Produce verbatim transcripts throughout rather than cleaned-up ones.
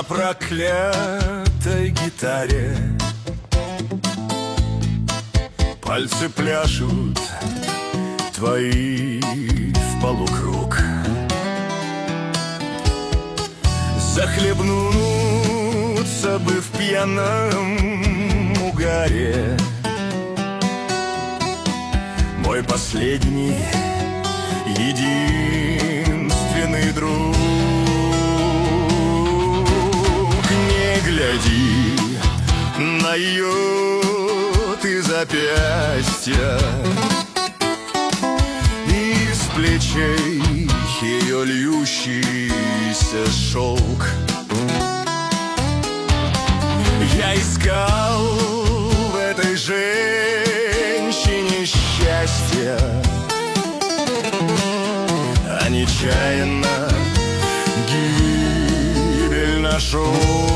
на проклятой гитаре. Пальцы пляшут твои в полукруг. Захлебнуться бы в пьяном угаре. Мой последний, единственный друг. Не гляди на ее ты запястья, из плечей ее льющийся шелк. Я искал в этой женщине счастья, а нечаянно гибель нашел.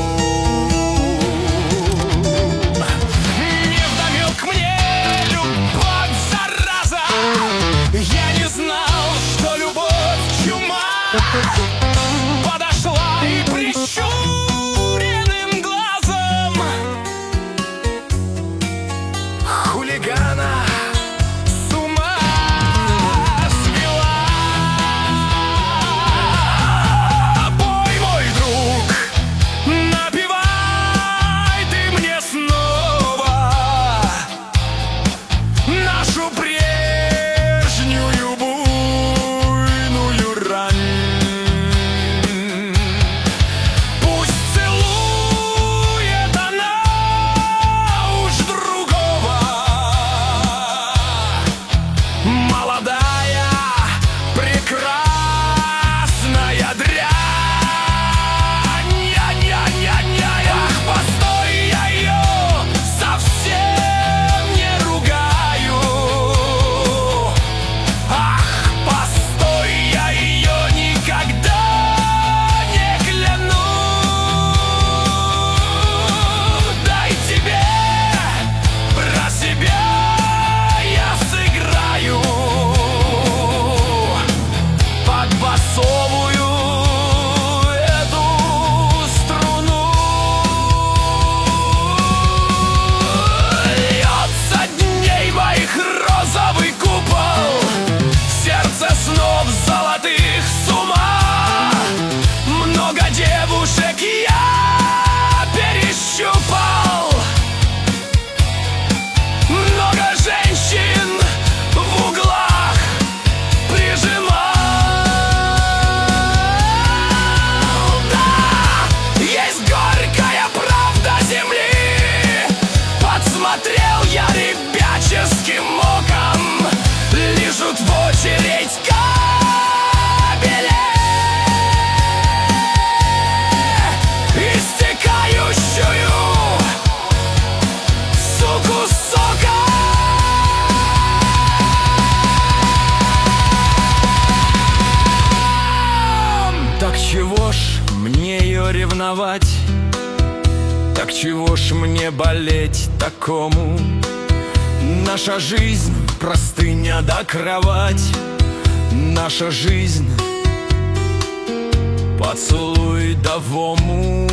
Невдомек мне любовь, зараза. Я не знал, что любовь чума. Подошла и прищуренным глазом хулигана с ума свела. Пой, мой друг, напевай ты мне снова нашу прежнюю буйную рань. Пусть целует она уж другого, молодая, прекрасная дрянь. Я-я-я-я, ах, постой, я ее совсем не ругаю. Ах, постой, я ее никогда не кляну. Дай тебе про себя я сыграю под басовую эту струну. Льется дней моих розовый купол, сердце снов золотых с ума. Много девушек я перещупал, много женщин в углах прижимал. Да, есть горькая правда земли. Подсмотрел я ребяческим оком, лежут в очередь кабели, истекающую суку соком. Так чего ж мне ее ревновать? Так чего ж мне болеть такому? Наша жизнь простыня да кровать. Наша жизнь поцелуй да в омут.